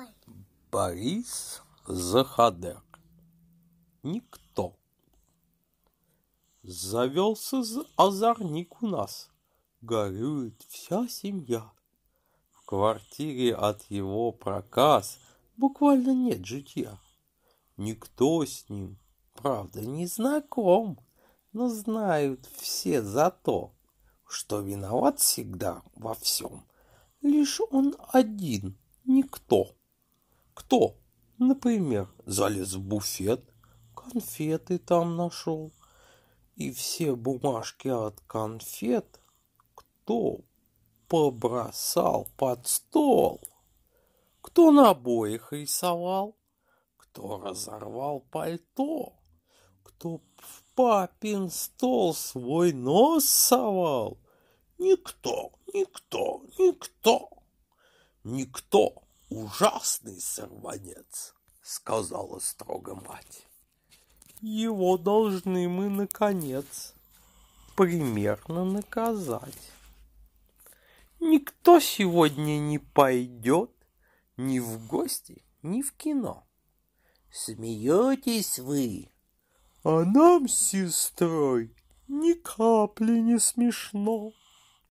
Борис Заходер. Никто. Завелся озорник у нас, горюет вся семья. В квартире от его проказ буквально нет житья. Никто с ним, правда, не знаком, но знают все за то, что виноват всегда во всем лишь он один, никто. Кто, например, залез в буфет, конфеты там нашел, и все бумажки от конфет кто побросал под стол, кто на обоях рисовал, кто разорвал пальто, кто в папин стол свой нос совал. Никто, никто, никто, никто, ужасный сорванец, сказала строго мать. Его должны мы, наконец, примерно наказать. Никто сегодня не пойдет ни в гости, ни в кино. Смеетесь вы, а нам с сестрой ни капли не смешно.